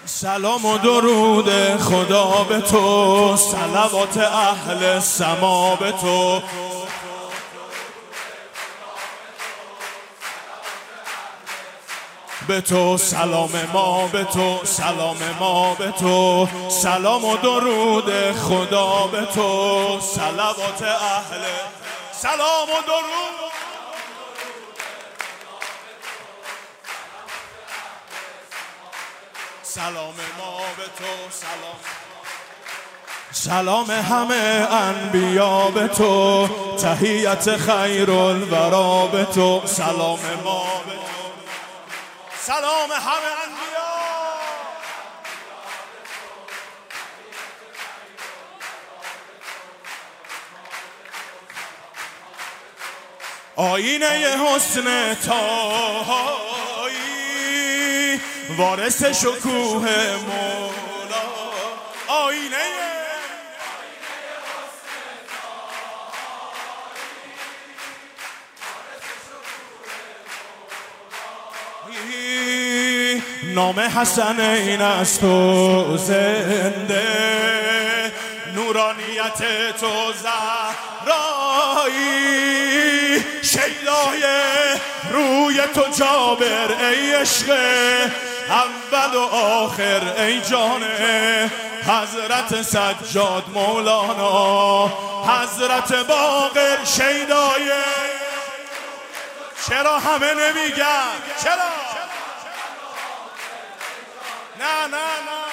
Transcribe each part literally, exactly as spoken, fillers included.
سلام و درود خدا به تو، صلوات اهل سما به تو. به تو سلام ما، به تو سلام ما، به تو سلام و درود خدا به تو، صلوات اهل سلام و درود. سلام ما به تو، سلام سلام همه انبیا به تو، تحیت خیر الورا به تو. سلام ما به تو، سلام همه انبیا. آینه حسن تایی، وارث شکوه مولا. آینه نام حسنین است تو زنده، نورانیت تو زهرایی، شیدای روی تو جابر ای عشق اول و آخر ای جان حضرت سجاد مولانا، حضرت باقر شیدای. چرا همه نمیگن؟ چرا؟ نه نه نه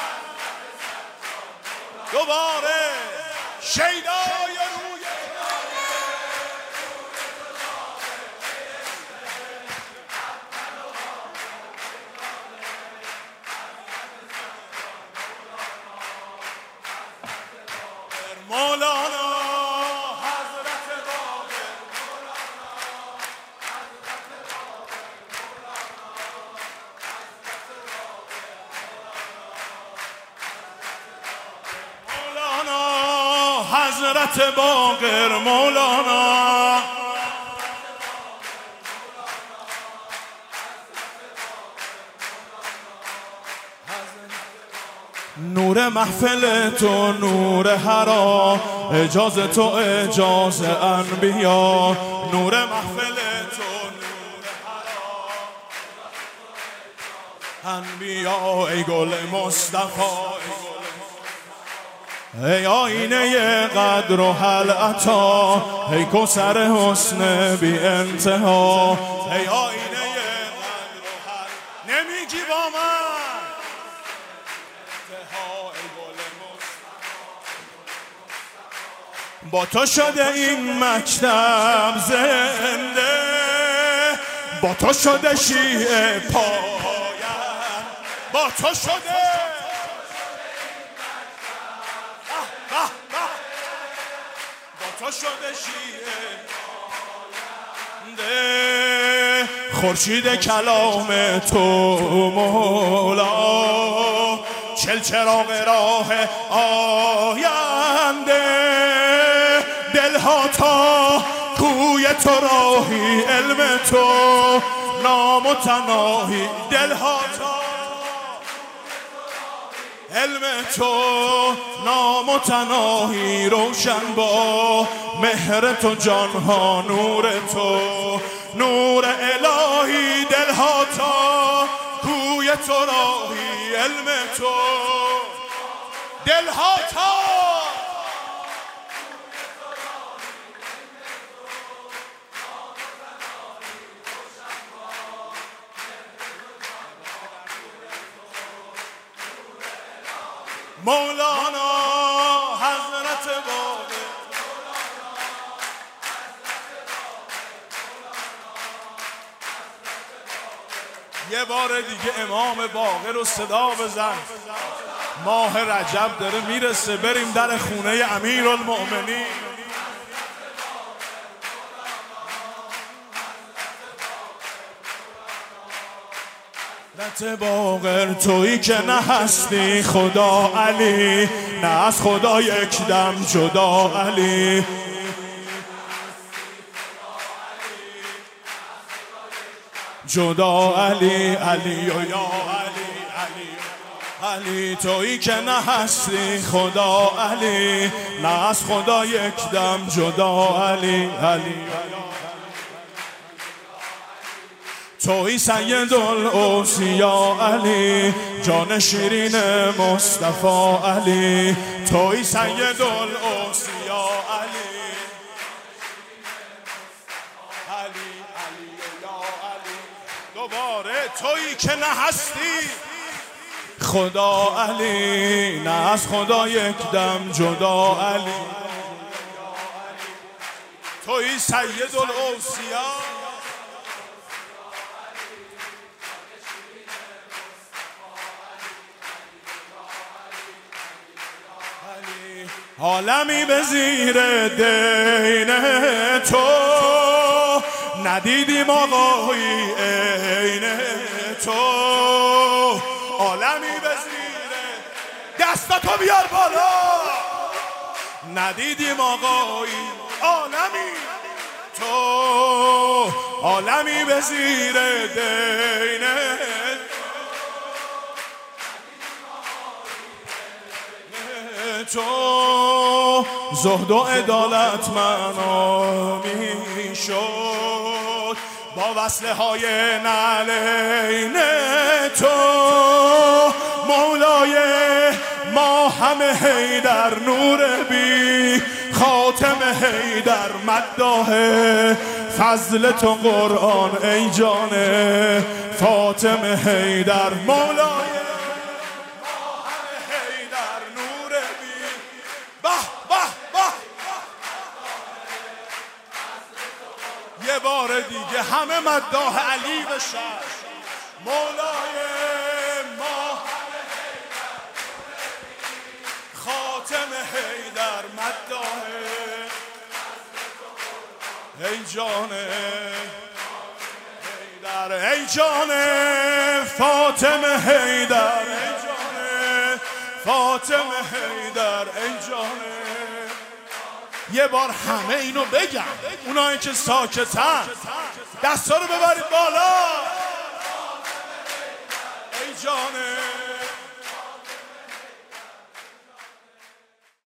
دوباره شیدای روی مولانا، حضرت باقر مولانا، حضرت باقر مولانا. نور محفل تو نور حرا، اجازه تو اجازه انبیا. نور محفل تو نور حرا، انبیا ای گل مصطفی. ای آینه قدر و حل عطا، ای کوثر حسن بی انتها. ای آینه قدر و حل، نمیگی با من؟ با تو شده این مکتب زنده، با تو شده شیعه پایم، با تو شده با تو شده شیعه پاینده. خورشید کلام تو مولا، چل چراغ راه آینده. دلها تا کوی تو راهی، علم تو نامتناهی. دلها تا علم تو نامتناهی، روشن با مهر تو جانها نور تو، نور الهی. دلها تا کوی تو راهی، علم تو. دلها تا مولانا، حضرت باقر. یه بار دیگه امام باقر رو صدا بزن. ماه رجب داره میرسه، بریم در خونه امیرالمؤمنین. حضرت باقر تویی که نه هستی خدا علی، نه از خدا یک دم جدا علی. جدا علی، علی و یا علی، علی علی تویی که نه هستی خدا علی، نه از خدا یک دم جدا علی. علی تویی سید الاوصیا علی، جان شیرین مصطفی علی. تویی سید الاوصیا علی، علی علی یا علی. دوباره تویی که نه هستی خدا علی، نه از خدا یک دم جدا علی. تویی سید الاوصیا عالمی به زیر دین تو، ندیدیم آقایی عین تو. عالمی به زیر دستاتو بیار بالا، ندیدیم آقایی عالمی تو. عالمی به زیر دین تو، زهد و عدالت معنا می شد با وصله های نعلین تو. مولای ما همه حیدر نور بی خاتم حیدر مداح فضل تو قرآن ای جان فاطمه حیدر. مولای یه بار دیگه همه مداح علی بشن. مولای ما خاتم حیدر مداح ای جان حیدر، ای جان فاطمه حیدر، ای جان فاطمه حیدر، ای جان. یه بار همه اینو بگم، اونایی که ساکتن دستا رو ببرید بالا. ای جان